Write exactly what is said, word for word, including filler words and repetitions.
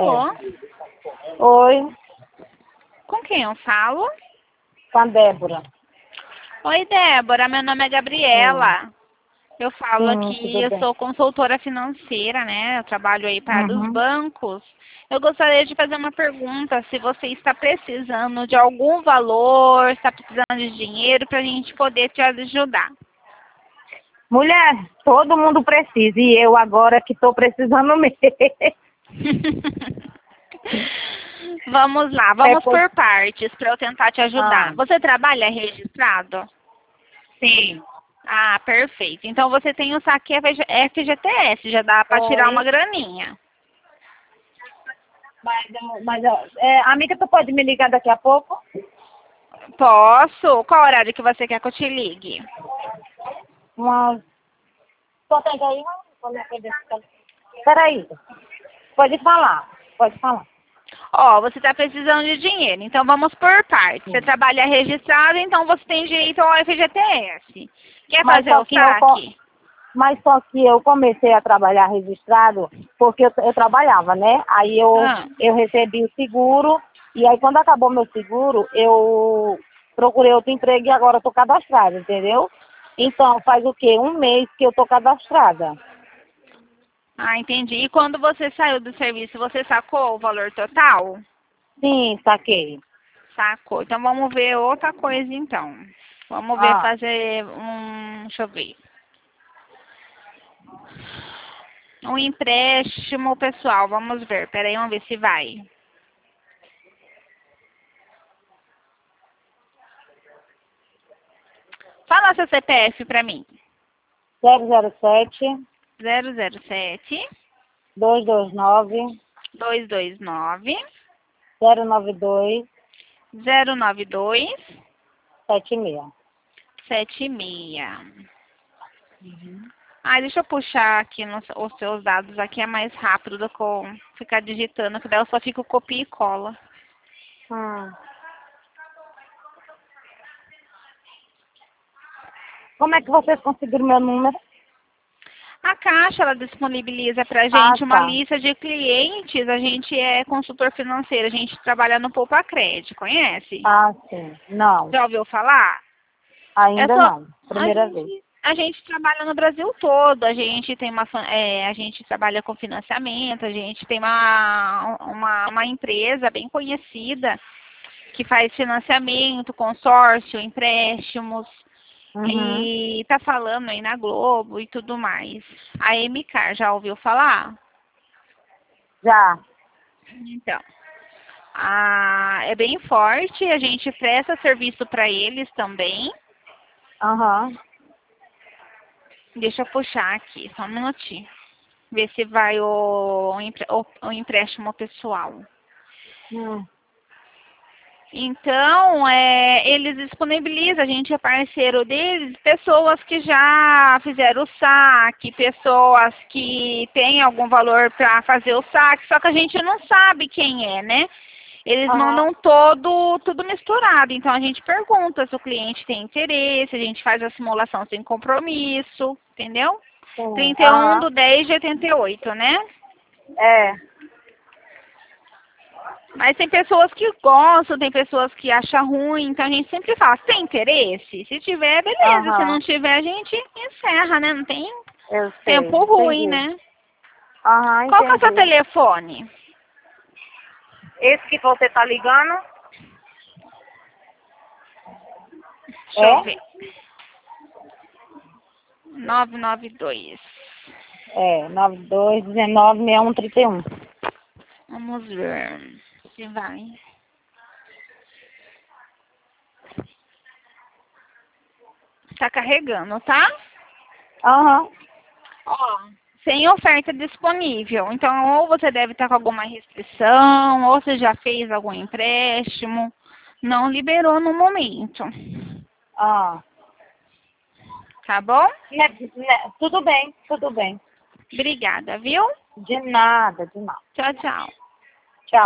Alô? Oi, Com quem eu falo? com a Débora. Oi, Débora. Meu nome é Sim, Gabriela. Eu falo sim, aqui, tudo eu bem. sou consultora financeira, né? Eu trabalho aí para os Uhum. bancos. Eu gostaria de fazer uma pergunta, se você está precisando de algum valor, está precisando de dinheiro para a gente poder te ajudar. Mulher, todo mundo precisa, e eu agora que estou precisando mesmo. Vamos lá, É, vamos pois, por partes para eu tentar te ah, ajudar. Você trabalha registrado? sim. Ah, perfeito. Então você tem o saque F G T S, já dá para tirar uma Oi, graninha. mas, mas ó, é, amiga, tu pode me ligar daqui a pouco? Posso? Qual horário que você quer que eu te ligue? Uma... Só tem aí uma... Peraí, pode falar, pode falar. Ó, você está precisando de dinheiro, então vamos por partes. Você Sim. trabalha registrado, então você tem direito ao F G T S. Quer Mas fazer só o que eu, co- saque? mas só que eu comecei a trabalhar registrado porque eu, eu trabalhava, né? Aí eu, Ah, eu recebi o seguro e aí quando acabou meu seguro, eu procurei outro emprego e agora estou cadastrada, entendeu? Então faz o quê? Um mês que eu estou cadastrada. ah, entendi. E quando você saiu do serviço, você sacou o valor total? Sim, saquei. Sacou. Então vamos ver outra coisa então. Vamos ver Ah, fazer um, deixa eu ver. Um empréstimo pessoal, vamos ver. Peraí, vamos ver se vai. Fala seu C P F pra mim. zero zero sete, Zero zero sete dois dois nove, dois dois nove zero nove dois zero nove dois sete seis. sete seis. Ah, deixa eu puxar aqui nos, os seus dados aqui, é mais rápido do que eu ficar digitando, que daí eu só fico copia e cola. Hum. Como é que vocês conseguiram meu número? A Caixa, ela disponibiliza pra Ah, gente uma tá. lista de clientes, a gente é consultor financeiro, a gente trabalha no Poupa Crédito, conhece? Ah, sim. Não, Já ouviu falar? É ainda só, não. a Primeira vez. gente, a gente trabalha no Brasil todo, a gente tem uma, fan- é, a gente trabalha com financiamento, a gente tem uma, uma, uma empresa bem conhecida que faz financiamento, consórcio, empréstimos, Uhum. e tá falando aí na Globo e tudo mais. A M K, já ouviu falar? Já. Então, a, é bem forte, a gente presta serviço para eles também. Aham. Deixa eu puxar aqui, só um minutinho. Ver se vai o, o, empre- o- o empréstimo pessoal. Hum. Então, é, eles disponibilizam, a gente é parceiro deles, pessoas que já fizeram o saque, pessoas que têm algum valor para fazer o saque, só que a gente não sabe quem é, né? Eles Aham. mandam todo, tudo misturado, então a gente pergunta se o cliente tem interesse, a gente faz a simulação sem compromisso, entendeu? Sim. trinta e um Aham. do dez de oitenta e oito, né? É. Mas tem pessoas que gostam, tem pessoas que acham ruim, então a gente sempre fala, tem interesse? Se tiver, beleza. Se não Aham. tiver, a gente encerra, né? Não tem Eu sei. tempo ruim, Entendi. né? Aham, Qual que é o seu entendi. telefone? Esse que você tá ligando? Deixa eu É? ver. nove nove dois. É. nove dois um nove seis um três um. Vamos ver se vai. Tá carregando, tá? Aham. Ó, sem oferta disponível. Então, ou você deve estar com alguma restrição, ou você já fez algum empréstimo. Não liberou no momento. Ah. Tá bom? Né, né, tudo bem, tudo bem. Obrigada, viu? De nada, de nada. Tchau, tchau.